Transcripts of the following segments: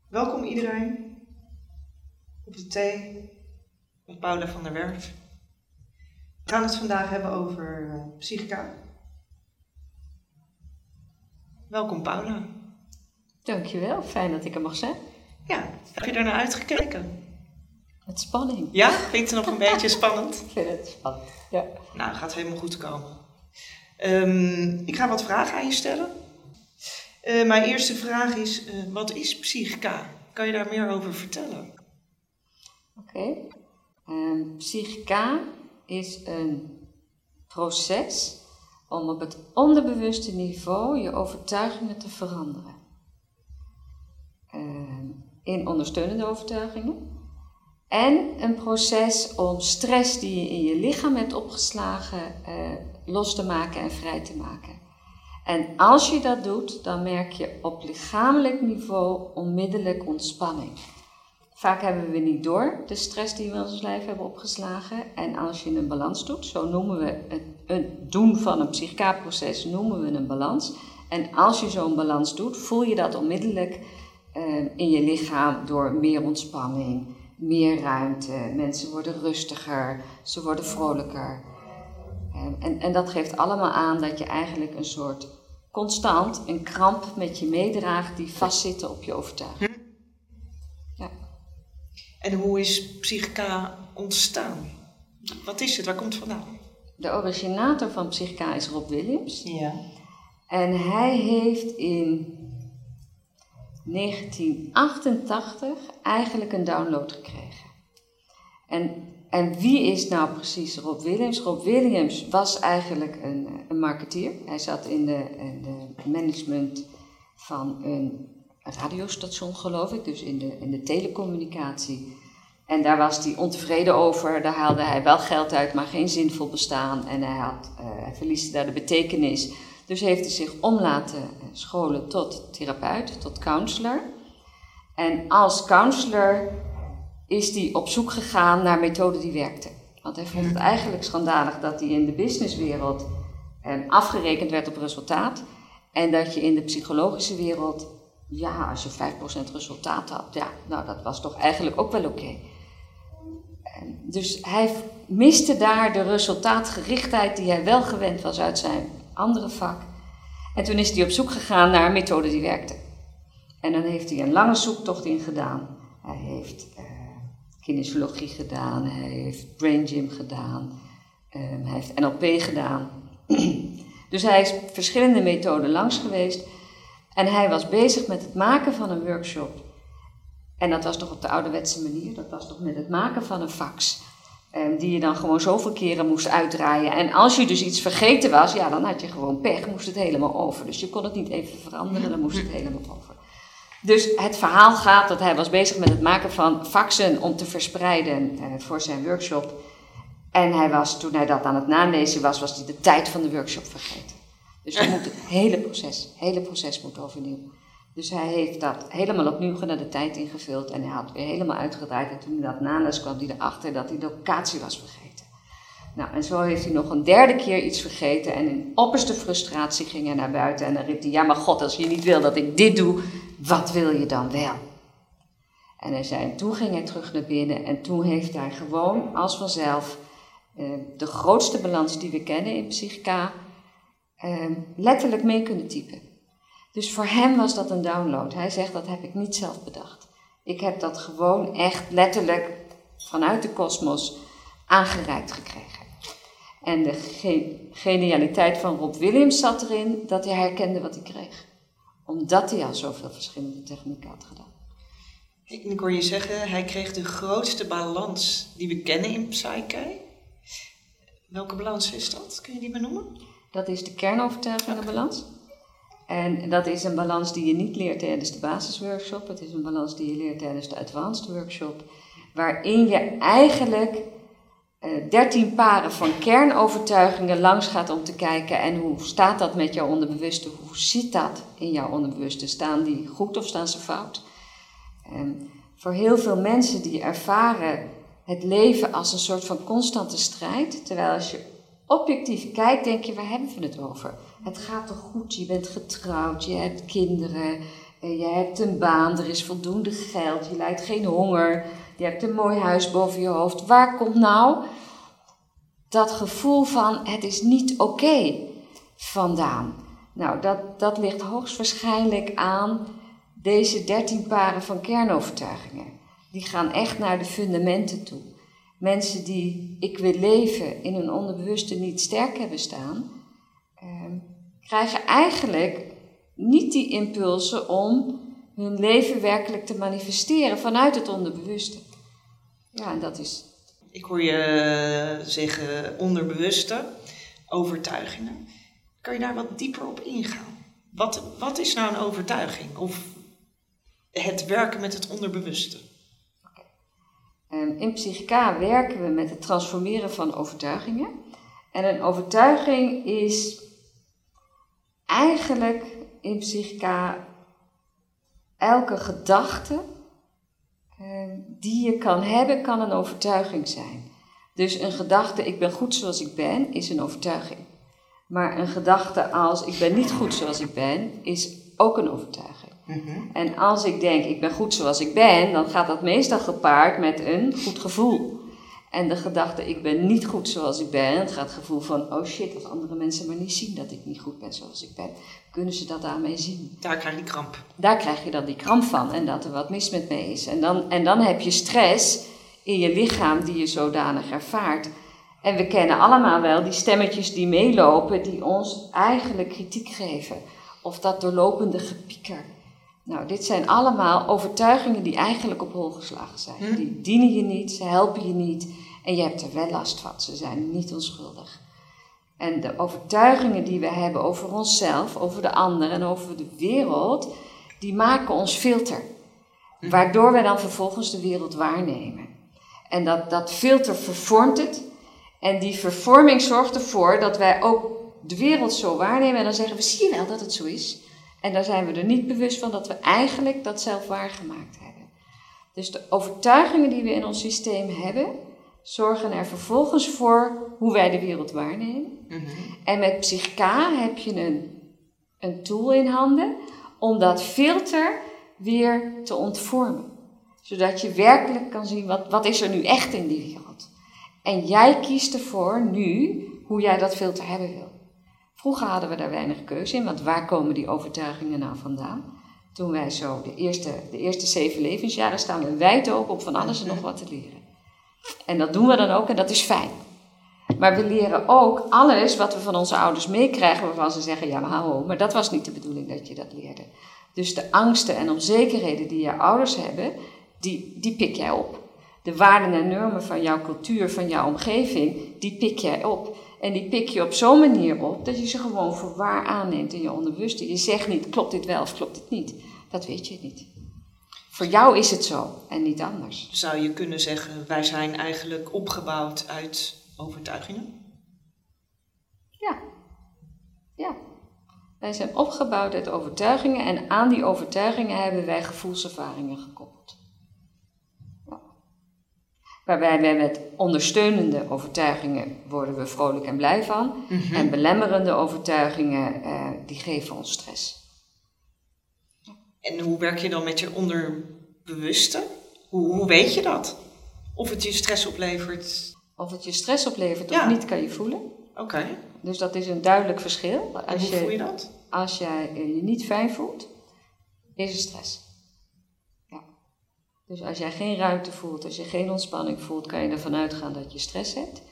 Welkom iedereen op de thee met Paula van der Werf. We gaan het vandaag hebben over psychica. Welkom Paula. Dankjewel, fijn dat ik er mag zijn. Ja, heb je er naar uitgekeken? Met spanning. Ja, vind je het nog een beetje spannend? Ik vind het spannend, ja. Nou, gaat helemaal goed komen. Ik ga wat vragen aan je stellen. Mijn eerste vraag is, wat is psychica? Kan je daar meer over vertellen? Oké. Psychica is een proces om op het onderbewuste niveau je overtuigingen te veranderen. In ondersteunende overtuigingen. En een proces om stress die je in je lichaam hebt opgeslagen los te maken en vrij te maken. En als je dat doet, dan merk je op lichamelijk niveau onmiddellijk ontspanning. Vaak hebben we niet door de stress die we in ons lijf hebben opgeslagen. En als je een balans doet, zo noemen we het doen van een psychica-proces, noemen we een balans. En als je zo'n balans doet, voel je dat onmiddellijk in je lichaam door meer ontspanning, meer ruimte. Mensen worden rustiger, ze worden vrolijker. En dat geeft allemaal aan dat je eigenlijk een soort constant een kramp met je meedraagt die vastzitten op je overtuiging. Ja. En hoe is psychica ontstaan? Wat is het? Waar komt het vandaan? De originator van psychica is Rob Williams. Ja. En hij heeft in 1988 eigenlijk een download gekregen. En wie is nou precies Rob Williams? Rob Williams was eigenlijk een marketeer. Hij zat in de management van een radiostation, geloof ik, dus in de telecommunicatie. En daar was hij ontevreden over. Daar haalde hij wel geld uit, maar geen zinvol bestaan. En hij verliesde daar de betekenis. Dus heeft hij zich om laten scholen tot therapeut, tot counselor. En als counselor is hij op zoek gegaan naar methoden die werkten. Want hij vond het eigenlijk schandalig dat hij in de businesswereld afgerekend werd op resultaat. En dat je in de psychologische wereld, ja, als je 5% resultaat had, ja, nou dat was toch eigenlijk ook wel oké. Dus hij miste daar de resultaatgerichtheid die hij wel gewend was uit zijn andere vak. En toen is hij op zoek gegaan naar een methode die werkte. En dan heeft hij een lange zoektocht in gedaan. Hij heeft kinesiologie gedaan, hij heeft brain gym gedaan, hij heeft NLP gedaan. Dus hij is verschillende methoden langs geweest. En hij was bezig met het maken van een workshop. En dat was toch op de ouderwetse manier, dat was toch met het maken van een fax. Die je dan gewoon zoveel keren moest uitdraaien. En als je dus iets vergeten was, ja, dan had je gewoon pech, moest het helemaal over. Dus je kon het niet even veranderen, dan moest het helemaal over. Dus het verhaal gaat dat hij was bezig met het maken van faxen om te verspreiden voor zijn workshop. En toen hij dat aan het nalezen was hij de tijd van de workshop vergeten. Dus hij moet het hele proces moet overnieuw. Dus hij heeft dat helemaal opnieuw gedaan, de tijd ingevuld en hij had weer helemaal uitgedraaid. En toen hij dat nalees kwam hij erachter dat hij de locatie was vergeten. Nou, en zo heeft hij nog een derde keer iets vergeten en in opperste frustratie ging hij naar buiten en dan riep hij, ja maar God, als je niet wil dat ik dit doe, wat wil je dan wel? En hij zei, en toen ging hij terug naar binnen en toen heeft hij gewoon als vanzelf de grootste balans die we kennen in psychica letterlijk mee kunnen typen. Dus voor hem was dat een download. Hij zegt, dat heb ik niet zelf bedacht. Ik heb dat gewoon echt letterlijk vanuit de kosmos aangereikt gekregen. En de genialiteit van Rob Williams zat erin dat hij herkende wat hij kreeg. Omdat hij al zoveel verschillende technieken had gedaan. Ik hoor je zeggen, hij kreeg de grootste balans die we kennen in Psyche. Welke balans is dat? Kun je die benoemen? Dat is de kernovertuigingenbalans. En dat is een balans die je niet leert tijdens de basisworkshop. Het is een balans die je leert tijdens de advanced workshop. Waarin je eigenlijk 13 paren van kernovertuigingen langs gaat om te kijken. En hoe staat dat met jouw onderbewuste? Hoe zit dat in jouw onderbewuste? Staan die goed of staan ze fout? Voor heel veel mensen die ervaren het leven als een soort van constante strijd. Terwijl als je objectief kijkt, denk je, waar hebben we het over? Het gaat toch goed, je bent getrouwd, je hebt kinderen, Je hebt een baan, er is voldoende geld, je lijdt geen honger, je hebt een mooi huis boven je hoofd. Waar komt nou dat gevoel van het is niet oké vandaan? Nou, dat ligt hoogstwaarschijnlijk aan deze 13 paren van kernovertuigingen. Die gaan echt naar de fundamenten toe. Mensen die ik wil leven in hun onderbewuste niet sterk hebben staan, krijgen eigenlijk niet die impulsen om hun leven werkelijk te manifesteren vanuit het onderbewuste. Ja, en dat is... Ik hoor je zeggen onderbewuste overtuigingen. Kan je daar wat dieper op ingaan? Wat is nou een overtuiging? Of het werken met het onderbewuste? In Psychica werken we met het transformeren van overtuigingen. En een overtuiging is eigenlijk in Psychica elke gedachte die je kan hebben, kan een overtuiging zijn. Dus een gedachte, ik ben goed zoals ik ben, is een overtuiging. Maar een gedachte als, ik ben niet goed zoals ik ben, is ook een overtuiging. Mm-hmm. En als ik denk, ik ben goed zoals ik ben, dan gaat dat meestal gepaard met een goed gevoel. En de gedachte, ik ben niet goed zoals ik ben, het gaat het gevoel van, oh shit, als andere mensen maar niet zien dat ik niet goed ben zoals ik ben, kunnen ze dat aan mij zien. Daar krijg je kramp. Daar krijg je dan die kramp van en dat er wat mis met me is. En dan heb je stress in je lichaam die je zodanig ervaart. En we kennen allemaal wel die stemmetjes die meelopen, die ons eigenlijk kritiek geven. Of dat doorlopende gepieker. Nou, dit zijn allemaal overtuigingen die eigenlijk op hol geslagen zijn. Die dienen je niet, ze helpen je niet en je hebt er wel last van. Ze zijn niet onschuldig. En de overtuigingen die we hebben over onszelf, over de ander en over de wereld, die maken ons filter. Waardoor wij dan vervolgens de wereld waarnemen. En dat filter vervormt het. En die vervorming zorgt ervoor dat wij ook de wereld zo waarnemen. En dan zeggen we, zie je wel dat het zo is? En dan zijn we er niet bewust van dat we eigenlijk dat zelf waargemaakt hebben. Dus de overtuigingen die we in ons systeem hebben, zorgen er vervolgens voor hoe wij de wereld waarnemen. Mm-hmm. En met Psychica heb je een tool in handen om dat filter weer te ontvormen. Zodat je werkelijk kan zien, wat is er nu echt in die wereld? En jij kiest ervoor nu hoe jij dat filter hebben wil. Vroeger hadden we daar weinig keuze in, want waar komen die overtuigingen nou vandaan? Toen wij zo de eerste 7 levensjaren staan we wijd open om van alles en nog wat te leren. En dat doen we dan ook en dat is fijn. Maar we leren ook alles wat we van onze ouders meekrijgen, waarvan ze zeggen, ja maar dat was niet de bedoeling dat je dat leerde. Dus de angsten en onzekerheden die je ouders hebben, die pik jij op. De waarden en normen van jouw cultuur, van jouw omgeving, die pik jij op. En die pik je op zo'n manier op dat je ze gewoon voor waar aanneemt in je onderbewuste. Je zegt niet, klopt dit wel of klopt dit niet? Dat weet je niet. Voor jou is het zo en niet anders. Zou je kunnen zeggen, wij zijn eigenlijk opgebouwd uit overtuigingen? Ja. Wij zijn opgebouwd uit overtuigingen en aan die overtuigingen hebben wij gevoelservaringen gekoppeld. Waarbij wij met ondersteunende overtuigingen worden we vrolijk en blij van. Mm-hmm. En belemmerende overtuigingen, die geven ons stress. En hoe werk je dan met je onderbewuste? Hoe weet je dat? Of het je stress oplevert? Of het je stress oplevert of niet, kan je voelen. Oké. Dus dat is een duidelijk verschil. En hoe voel je dat? Als jij je niet fijn voelt, is het stress. Dus als jij geen ruimte voelt, als je geen ontspanning voelt, kan je ervan uitgaan dat je stress hebt.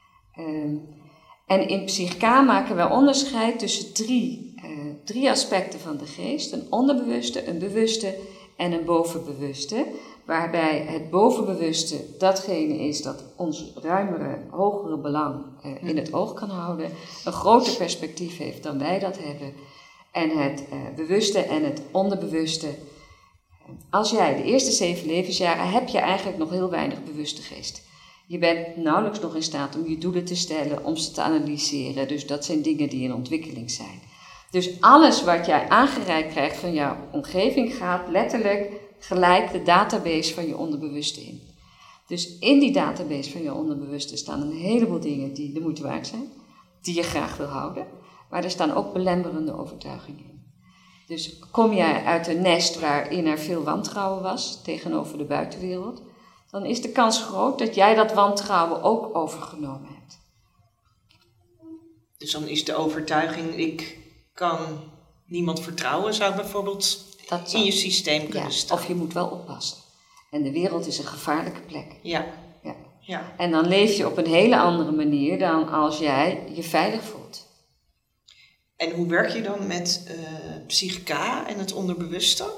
En in Psychica maken wij onderscheid tussen drie aspecten van de geest. Een onderbewuste, een bewuste en een bovenbewuste. Waarbij het bovenbewuste datgene is dat ons ruimere, hogere belang in het oog kan houden. Een groter perspectief heeft dan wij dat hebben. En het bewuste en het onderbewuste. Als jij de eerste 7 levensjaren heb je eigenlijk nog heel weinig bewuste geest. Je bent nauwelijks nog in staat om je doelen te stellen, om ze te analyseren. Dus dat zijn dingen die in ontwikkeling zijn. Dus alles wat jij aangereikt krijgt van jouw omgeving gaat letterlijk gelijk de database van je onderbewuste in. Dus in die database van je onderbewuste staan een heleboel dingen die de moeite waard zijn. Die je graag wil houden. Maar er staan ook belemmerende overtuigingen in. Dus kom jij uit een nest waarin er veel wantrouwen was tegenover de buitenwereld, dan is de kans groot dat jij dat wantrouwen ook overgenomen hebt. Dus dan is de overtuiging, ik kan niemand vertrouwen, zou bijvoorbeeld in je systeem kunnen staan. Of je moet wel oppassen. En de wereld is een gevaarlijke plek. Ja. En dan leef je op een hele andere manier dan als jij je veilig voelt. En hoe werk je dan met psychica en het onderbewuste?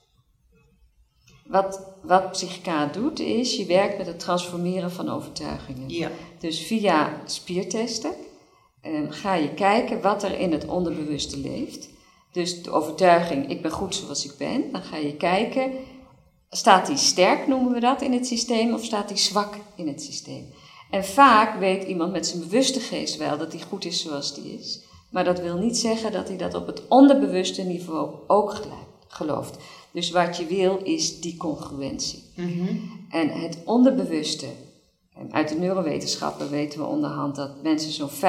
Wat psychica doet is, je werkt met het transformeren van overtuigingen. Ja. Dus via spiertesten ga je kijken wat er in het onderbewuste leeft. Dus de overtuiging, ik ben goed zoals ik ben. Dan ga je kijken, staat die sterk, noemen we dat, in het systeem, of staat die zwak in het systeem? En vaak weet iemand met zijn bewuste geest wel dat hij goed is zoals die is. Maar dat wil niet zeggen dat hij dat op het onderbewuste niveau ook gelooft. Dus wat je wil is die congruentie. Mm-hmm. En het onderbewuste, uit de neurowetenschappen weten we onderhand dat mensen zo'n 95%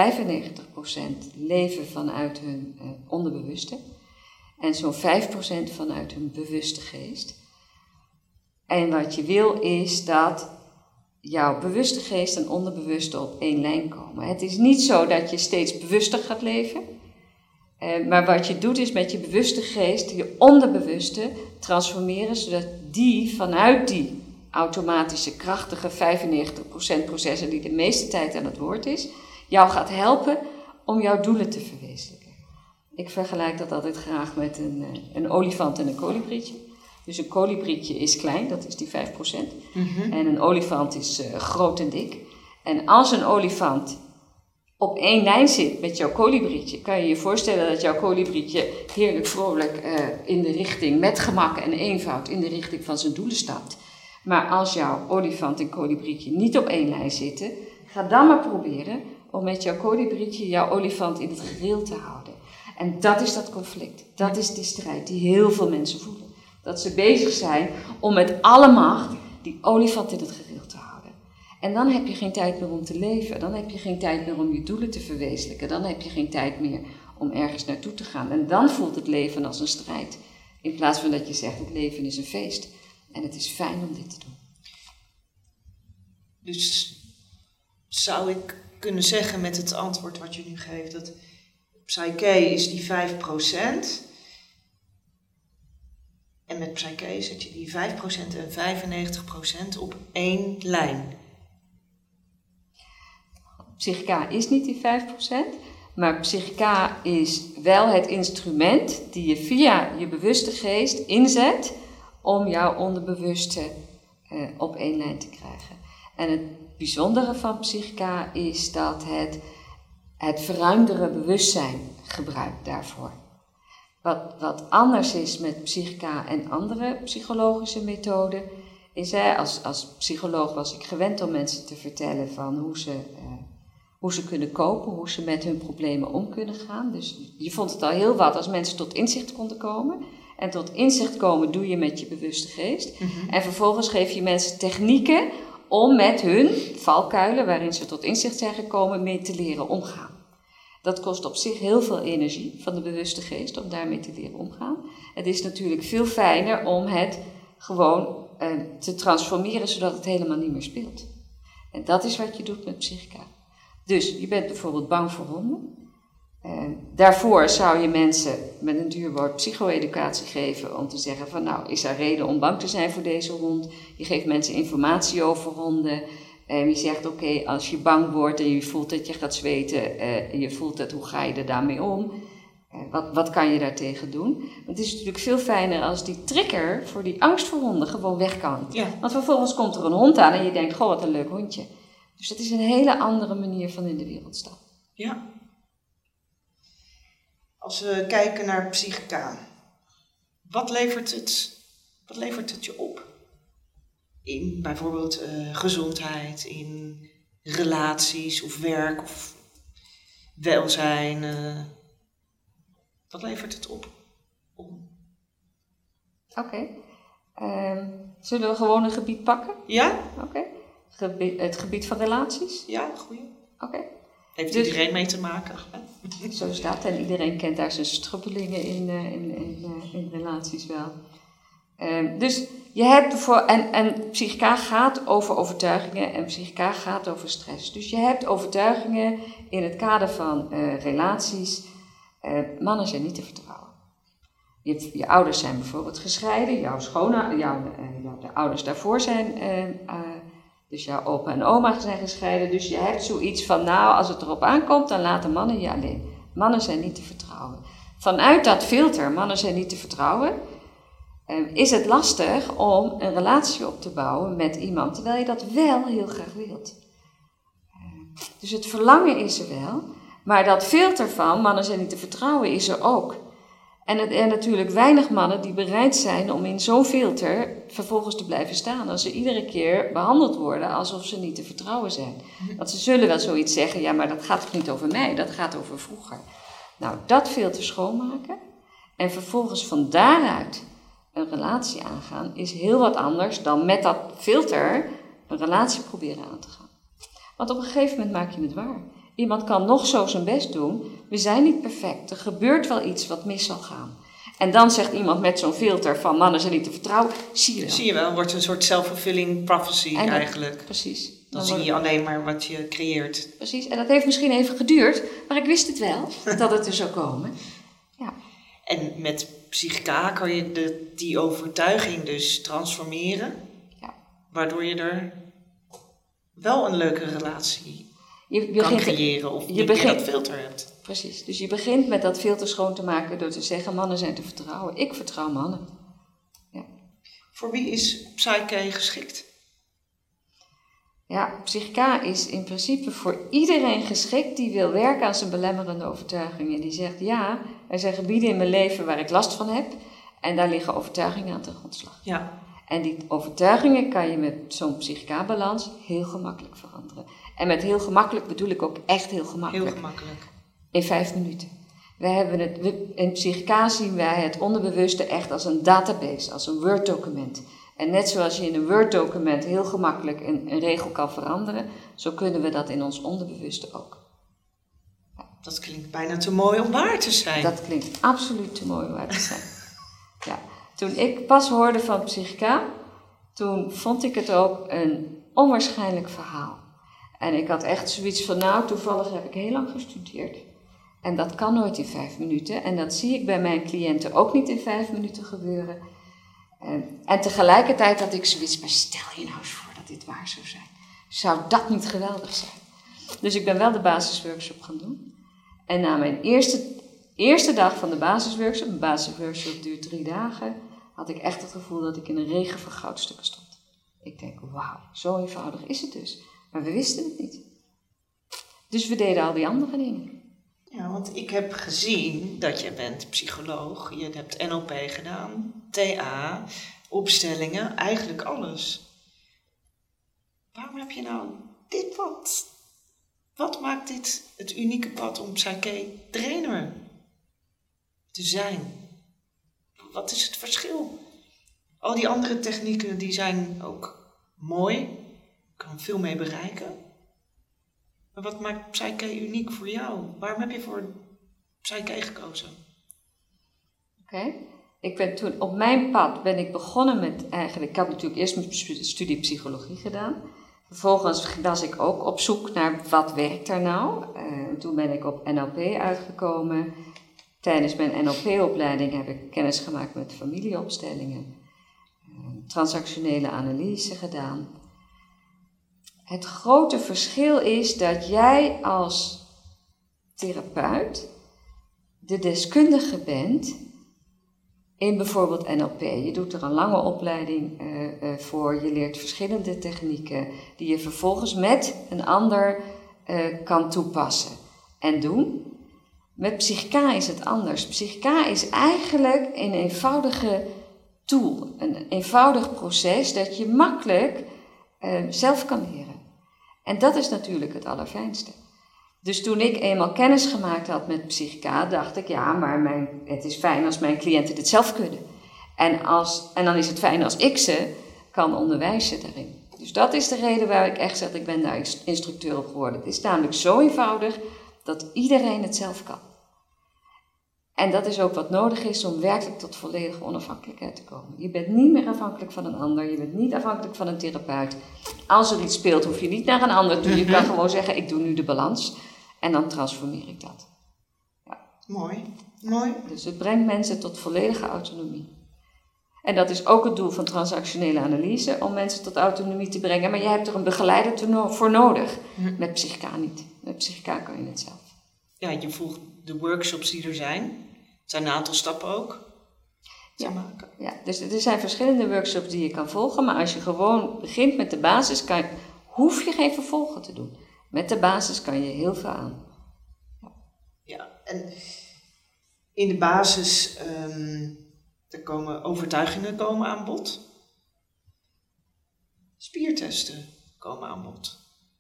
leven vanuit hun onderbewuste. En zo'n 5% vanuit hun bewuste geest. En wat je wil is dat jouw bewuste geest en onderbewuste op één lijn komen. Het is niet zo dat je steeds bewuster gaat leven. Maar wat je doet is met je bewuste geest je onderbewuste transformeren, zodat die vanuit die automatische, krachtige 95% processen die de meeste tijd aan het woord is, jou gaat helpen om jouw doelen te verwezenlijken. Ik vergelijk dat altijd graag met een olifant en een kolibrietje. Dus een kolibrietje is klein, dat is die 5%. Mm-hmm. En een olifant is groot en dik. En als een olifant op één lijn zit met jouw kolibrietje, kan je je voorstellen dat jouw kolibrietje heerlijk vrolijk in de richting, met gemak en eenvoud, in de richting van zijn doelen stapt. Maar als jouw olifant en kolibrietje niet op één lijn zitten, ga dan maar proberen om met jouw kolibrietje jouw olifant in het gereel te houden. En dat is dat conflict, dat is die strijd die heel veel mensen voelen. Dat ze bezig zijn om met alle macht die olifant in het gereel te houden. En dan heb je geen tijd meer om te leven. Dan heb je geen tijd meer om je doelen te verwezenlijken. Dan heb je geen tijd meer om ergens naartoe te gaan. En dan voelt het leven als een strijd. In plaats van dat je zegt, het leven is een feest. En het is fijn om dit te doen. Dus zou ik kunnen zeggen met het antwoord wat je nu geeft, dat psyche is die 5%. En met psyche zet je die 5% en 95% op één lijn. Psychica is niet die 5%, maar psychica is wel het instrument die je via je bewuste geest inzet om jouw onderbewuste op één lijn te krijgen. En het bijzondere van psychica is dat het verruimdere bewustzijn gebruikt daarvoor. Wat anders is met psychica en andere psychologische methoden, is als psycholoog was ik gewend om mensen te vertellen van hoe ze kunnen kopen, hoe ze met hun problemen om kunnen gaan. Dus je vond het al heel wat als mensen tot inzicht konden komen. En tot inzicht komen doe je met je bewuste geest. Mm-hmm. En vervolgens geef je mensen technieken om met hun valkuilen, waarin ze tot inzicht zijn gekomen, mee te leren omgaan. Dat kost op zich heel veel energie van de bewuste geest om daarmee te leren omgaan. Het is natuurlijk veel fijner om het gewoon te transformeren, zodat het helemaal niet meer speelt. En dat is wat je doet met psychica. Dus je bent bijvoorbeeld bang voor honden. Daarvoor zou je mensen met een duur woord psycho-educatie geven om te zeggen van nou, is er reden om bang te zijn voor deze hond? Je geeft mensen informatie over honden. Je zegt oké, als je bang wordt en je voelt dat je gaat zweten en je voelt dat, hoe ga je er daarmee om? Wat kan je daartegen doen? Het is natuurlijk veel fijner als die trigger voor die angst voor honden gewoon weg kan. Ja. Want vervolgens komt er een hond aan en je denkt, goh, wat een leuk hondje. Dus dat is een hele andere manier van in de wereld staan. Ja. Als we kijken naar psychica, wat levert het je op? In bijvoorbeeld gezondheid, in relaties of werk of welzijn. Wat levert het op? Oké. Zullen we gewoon een gebied pakken? Ja. Oké. Het gebied van relaties? Ja, goeie. Oké. Heeft dus iedereen mee te maken? Zo is dat. En iedereen kent daar zijn strubbelingen in relaties wel. Dus je hebt en psychica gaat over overtuigingen en psychica gaat over stress. Dus je hebt overtuigingen in het kader van relaties. Mannen zijn niet te vertrouwen. Je ouders zijn bijvoorbeeld gescheiden, de ouders daarvoor zijn, dus jouw opa en oma zijn gescheiden. Dus je hebt zoiets van, nou, als het erop aankomt, dan laten mannen je alleen. Mannen zijn niet te vertrouwen. Vanuit dat filter, mannen zijn niet te vertrouwen, is het lastig om een relatie op te bouwen met iemand, terwijl je dat wel heel graag wilt. Dus het verlangen is er wel, maar dat filter van mannen zijn niet te vertrouwen is er ook. En er natuurlijk weinig mannen die bereid zijn om in zo'n filter vervolgens te blijven staan. Als ze iedere keer behandeld worden alsof ze niet te vertrouwen zijn. Want ze zullen wel zoiets zeggen, ja, maar dat gaat toch niet over mij, dat gaat over vroeger. Nou, dat filter schoonmaken en vervolgens van daaruit een relatie aangaan is heel wat anders dan met dat filter een relatie proberen aan te gaan. Want op een gegeven moment maak je het waar. Iemand kan nog zo zijn best doen. We zijn niet perfect. Er gebeurt wel iets wat mis zal gaan. En dan zegt iemand met zo'n filter van mannen zijn niet te vertrouwen. Zie je wel. Zie je wel, wordt een soort self-fulfilling prophecy eigenlijk. Precies. Dan zie je alleen maar wat je creëert. Precies. En dat heeft misschien even geduurd. Maar ik wist het wel, dat het er zou komen. Ja. En met psychica kan je die overtuiging dus transformeren. Ja. Waardoor je er wel een leuke relatie kan creëren of je dat filter hebt. Precies, dus je begint met dat filter schoon te maken door te zeggen mannen zijn te vertrouwen. Ik vertrouw mannen. Ja. Voor wie is psyche geschikt? Ja, psychica is in principe voor iedereen geschikt die wil werken aan zijn belemmerende overtuigingen. Die zegt ja, er zijn gebieden in mijn leven waar ik last van heb en daar liggen overtuigingen aan ten grondslag. Ja. En die overtuigingen kan je met zo'n psychica-balans heel gemakkelijk veranderen. En met heel gemakkelijk bedoel ik ook echt heel gemakkelijk. Heel gemakkelijk. In 5 minuten. In psychica zien wij het onderbewuste echt als een database, als een Word-document. En net zoals je in een Word-document heel gemakkelijk een regel kan veranderen, zo kunnen we dat in ons onderbewuste ook. Ja. Dat klinkt bijna te mooi om waar te zijn. Dat klinkt absoluut te mooi om waar te zijn. Ja. Toen ik pas hoorde van psychica, toen vond ik het ook een onwaarschijnlijk verhaal. En ik had echt zoiets van, nou, toevallig heb ik heel lang gestudeerd. En dat kan nooit in 5 minuten. En dat zie ik bij mijn cliënten ook niet in 5 minuten gebeuren. En tegelijkertijd had ik zoiets, maar stel je nou eens voor dat dit waar zou zijn. Zou dat niet geweldig zijn? Dus ik ben wel de basisworkshop gaan doen. En na mijn eerste dag van de basisworkshop, een basisworkshop duurt 3 dagen, had ik echt het gevoel dat ik in een regen van goudstukken stond. Ik denk, wauw, zo eenvoudig is het dus. Maar we wisten het niet. Dus we deden al die andere dingen. Ja, want ik heb gezien dat je bent psycholoog, je hebt NLP gedaan, TA, opstellingen, eigenlijk alles. Waarom heb je nou dit pad? Wat maakt dit het unieke pad om psyche-trainer te zijn? Wat is het verschil? Al die andere technieken die zijn ook mooi, je kan veel mee bereiken. Maar wat maakt psyche uniek voor jou? Waarom heb je voor psyche gekozen? Oké. Op mijn pad ben ik begonnen met eigenlijk, ik had natuurlijk eerst mijn studie psychologie gedaan. Vervolgens was ik ook op zoek naar wat werkt er nou. Toen ben ik op NLP uitgekomen. Tijdens mijn NLP-opleiding heb ik kennis gemaakt met familieopstellingen. Transactionele analyse gedaan. Het grote verschil is dat jij als therapeut de deskundige bent in bijvoorbeeld NLP. Je doet er een lange opleiding voor, je leert verschillende technieken die je vervolgens met een ander kan toepassen en doen. Met psychica is het anders. Psychica is eigenlijk een eenvoudige tool, een eenvoudig proces dat je makkelijk zelf kan leren. En dat is natuurlijk het allerfijnste. Dus toen ik eenmaal kennis gemaakt had met psychica, dacht ik, ja, maar het is fijn als mijn cliënten dit zelf kunnen. En dan is het fijn als ik ze kan onderwijzen daarin. Dus dat is de reden waar ik echt zeg, ik ben daar instructeur op geworden. Het is namelijk zo eenvoudig dat iedereen het zelf kan. En dat is ook wat nodig is om werkelijk tot volledige onafhankelijkheid te komen. Je bent niet meer afhankelijk van een ander, je bent niet afhankelijk van een therapeut. Als er iets speelt, hoef je niet naar een ander toe. Je kan gewoon zeggen, ik doe nu de balans en dan transformeer ik dat. Ja. Mooi. Dus het brengt mensen tot volledige autonomie. En dat is ook het doel van transactionele analyse, om mensen tot autonomie te brengen. Maar je hebt er een begeleider voor nodig. Met Psychica niet. Met Psychica kan je het zelf. Ja, je volgt de workshops die er zijn. Het zijn een aantal stappen ook te maken. Ja, dus er zijn verschillende workshops die je kan volgen. Maar als je gewoon begint met de basis, hoef je geen vervolgen te doen. Met de basis kan je heel veel aan. Ja, en in de basis... er komen overtuigingen aan bod. Spiertesten komen aan bod.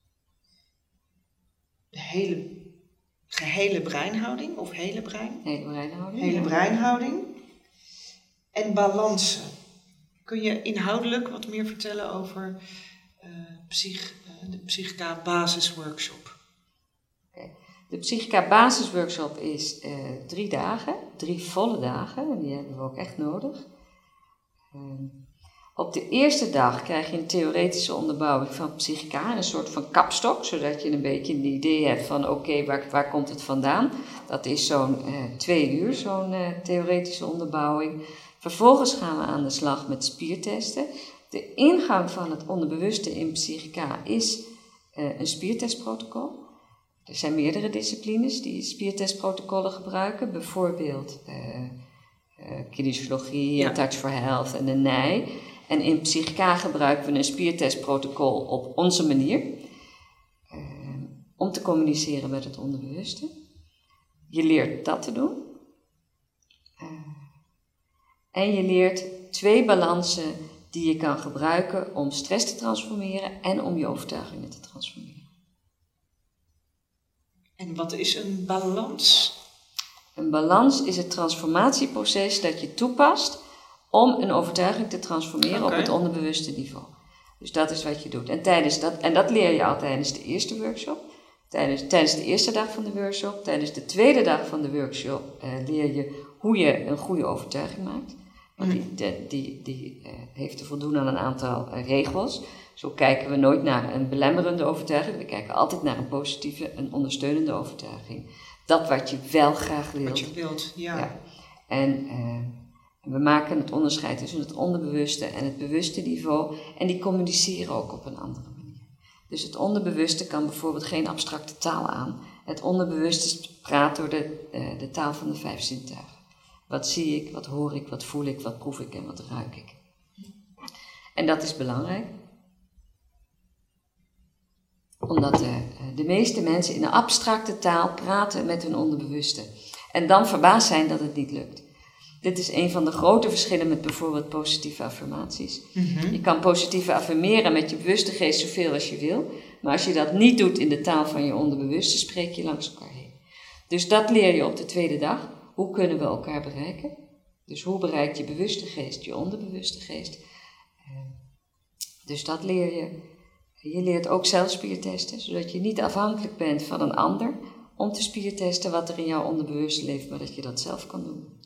De gehele breinhouding of hele brein? Hele breinhouding. En balansen. Kun je inhoudelijk wat meer vertellen over de Psychica Basisworkshop? De Psychica Basisworkshop is 3 dagen, 3 volle dagen, en die hebben we ook echt nodig. Op de eerste dag krijg je een theoretische onderbouwing van Psychica, een soort van kapstok, zodat je een beetje een idee hebt van oké, waar komt het vandaan. Dat is zo'n 2 uur, zo'n theoretische onderbouwing. Vervolgens gaan we aan de slag met spiertesten. De ingang van het onderbewuste in Psychica is een spiertestprotocol. Er zijn meerdere disciplines die spiertestprotocollen gebruiken, bijvoorbeeld kinesiologie, Touch for Health en de NEI. En in Psychica gebruiken we een spiertestprotocol op onze manier om te communiceren met het onderbewuste. Je leert dat te doen. En je leert 2 balansen die je kan gebruiken om stress te transformeren en om je overtuigingen te transformeren. En wat is een balans? Een balans is het transformatieproces dat je toepast om een overtuiging te transformeren op het onderbewuste niveau. Dus dat is wat je doet. En dat leer je al tijdens de eerste workshop. Tijdens de eerste dag van de workshop. Tijdens de tweede dag van de workshop leer je hoe je een goede overtuiging maakt. Want die heeft te voldoen aan een aantal regels. Zo kijken we nooit naar een belemmerende overtuiging. We kijken altijd naar een positieve, een ondersteunende overtuiging. Dat wat je wel graag wilt. Wat je wilt, ja. En we maken het onderscheid tussen het onderbewuste en het bewuste niveau. En die communiceren ook op een andere manier. Dus het onderbewuste kan bijvoorbeeld geen abstracte taal aan. Het onderbewuste praat door de taal van de 5 zintuigen. Wat zie ik, wat hoor ik, wat voel ik, wat proef ik en wat ruik ik. En dat is belangrijk. Omdat de meeste mensen in een abstracte taal praten met hun onderbewuste. En dan verbaasd zijn dat het niet lukt. Dit is een van de grote verschillen met bijvoorbeeld positieve affirmaties. Je kan positieve affirmeren met je bewuste geest zoveel als je wil. Maar als je dat niet doet in de taal van je onderbewuste, spreek je langs elkaar heen. Dus dat leer je op de tweede dag. Hoe kunnen we elkaar bereiken? Dus hoe bereikt je bewuste geest je onderbewuste geest? Dus dat leer je. Je leert ook zelf spiertesten, zodat je niet afhankelijk bent van een ander om te spiertesten wat er in jouw onderbewuste leeft, maar dat je dat zelf kan doen.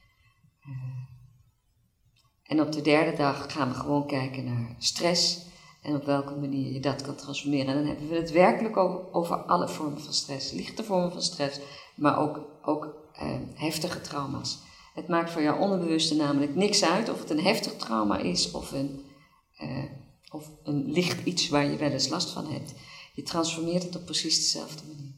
En op de derde dag gaan we gewoon kijken naar stress en op welke manier je dat kan transformeren. En dan hebben we het werkelijk over alle vormen van stress, lichte vormen van stress, maar ook heftige trauma's. Het maakt voor jouw onderbewuste namelijk niks uit of het een heftig trauma is of een licht iets waar je wel eens last van hebt. Je transformeert het op precies dezelfde manier.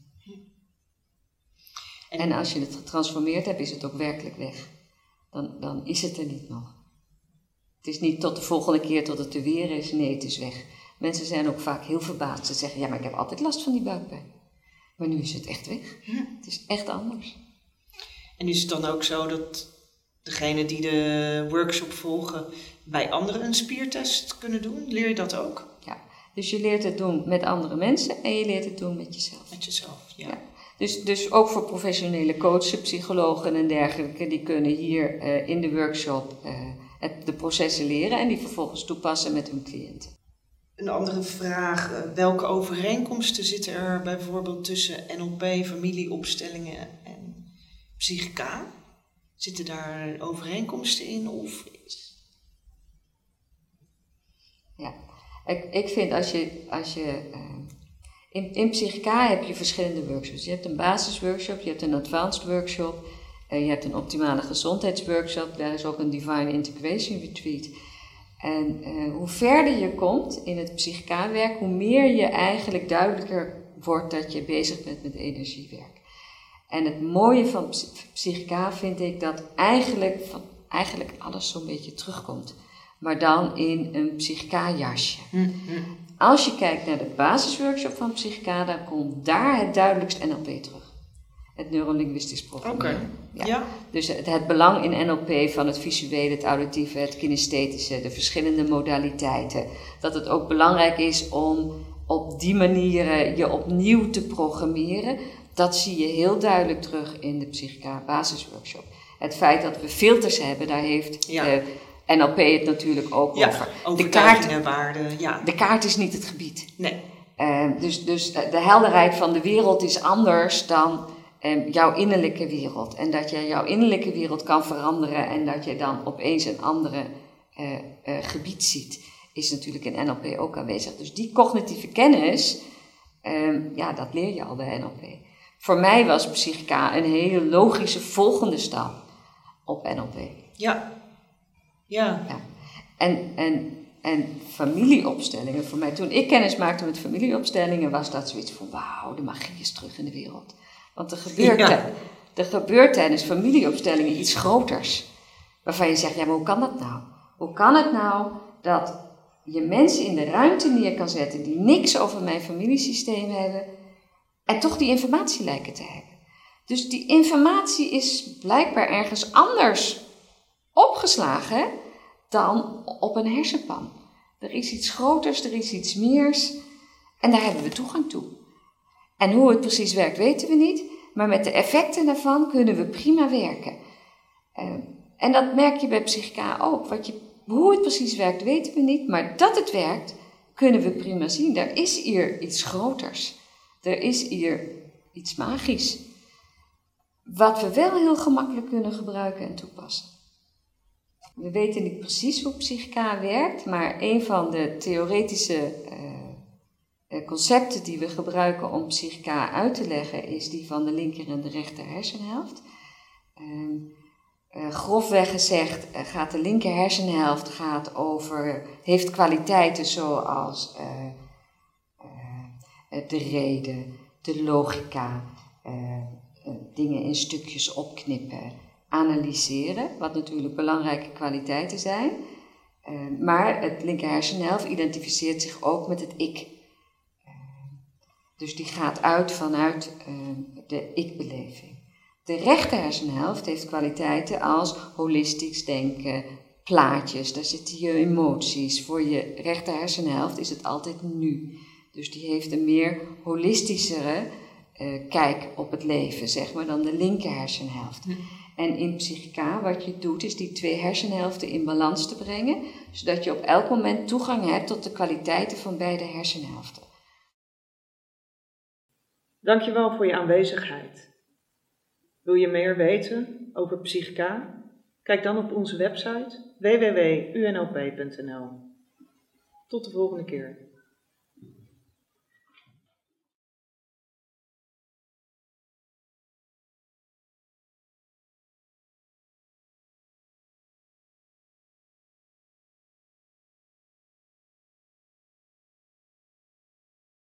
En als je het getransformeerd hebt, is het ook werkelijk weg. Dan is het er niet nog. Het is niet tot de volgende keer tot het er weer is. Nee, het is weg. Mensen zijn ook vaak heel verbaasd. Ze zeggen, ja, maar ik heb altijd last van die buikpijn. Maar nu is het echt weg. Het is echt anders. En is het dan ook zo dat degenen die de workshop volgen bij anderen een spiertest kunnen doen? Leer je dat ook? Ja, dus je leert het doen met andere mensen en je leert het doen met jezelf. Met jezelf, ja. Dus ook voor professionele coachen, psychologen en dergelijke, die kunnen hier in de workshop de processen leren en die vervolgens toepassen met hun cliënten. Een andere vraag, welke overeenkomsten zitten er bijvoorbeeld tussen NLP, familieopstellingen en psychica? Zitten daar overeenkomsten in? Of... Ja, ik vind in psychica heb je verschillende workshops. Je hebt een basisworkshop, je hebt een advanced workshop, je hebt een optimale gezondheidsworkshop, daar is ook een divine integration retreat. En hoe verder je komt in het psychica-werk, hoe meer je eigenlijk duidelijker wordt dat je bezig bent met energiewerk. En het mooie van psychica vind ik dat eigenlijk alles zo'n beetje terugkomt. Maar dan in een psychica-jasje. Mm-hmm. Als je kijkt naar de basisworkshop van psychica, dan komt daar het duidelijkst NLP terug. Het neurolinguistisch programmeren. Okay. Ja. Dus het belang in NLP van het visuele, het auditieve, het kinesthetische, de verschillende modaliteiten. Dat het ook belangrijk is om op die manieren je opnieuw te programmeren. Dat zie je heel duidelijk terug in de psychica basisworkshop. Het feit dat we filters hebben, daar heeft NLP het natuurlijk ook over. De kaart en waarden. Ja. De kaart is niet het gebied. Nee. Dus de helderheid van de wereld is anders dan jouw innerlijke wereld. En dat je jouw innerlijke wereld kan veranderen en dat je dan opeens een andere gebied ziet, is natuurlijk in NLP ook aanwezig. Dus die cognitieve kennis, dat leer je al bij NLP. Voor mij was psychica een hele logische volgende stap op NLP. Ja. En familieopstellingen, voor mij, toen ik kennis maakte met familieopstellingen, was dat zoiets van, wauw, de magie is terug in de wereld. Want er gebeurt tijdens familieopstellingen iets groters. Waarvan je zegt, maar hoe kan dat nou? Hoe kan het nou dat je mensen in de ruimte neer kan zetten die niks over mijn familiesysteem hebben en toch die informatie lijken te hebben? Dus die informatie is blijkbaar ergens anders opgeslagen dan op een hersenpan. Er is iets groters, er is iets meers en daar hebben we toegang toe. En hoe het precies werkt weten we niet, maar met de effecten daarvan kunnen we prima werken. En dat merk je bij psychica ook. Hoe het precies werkt weten we niet, maar dat het werkt kunnen we prima zien. Er is hier iets groters. Er is hier iets magisch. Wat we wel heel gemakkelijk kunnen gebruiken en toepassen. We weten niet precies hoe psychica werkt, maar een van de theoretische concepten die we gebruiken om psychica uit te leggen is die van de linker en de rechter hersenhelft. Grofweg gezegd gaat de linker hersenhelft heeft kwaliteiten zoals de reden, de logica, dingen in stukjes opknippen, analyseren, wat natuurlijk belangrijke kwaliteiten zijn. Maar het linker hersenhelft identificeert zich ook met het ik. Dus die gaat uit vanuit de ik-beleving. De rechter hersenhelft heeft kwaliteiten als holistisch denken, plaatjes, daar zitten je emoties. Voor je rechter hersenhelft is het altijd nu. Dus die heeft een meer holistischere kijk op het leven, zeg maar, dan de linker hersenhelft. En in psychica, wat je doet, is die twee hersenhelften in balans te brengen, zodat je op elk moment toegang hebt tot de kwaliteiten van beide hersenhelften. Dankjewel voor je aanwezigheid. Wil je meer weten over psychica? Kijk dan op onze website www.unlp.nl. Tot de volgende keer.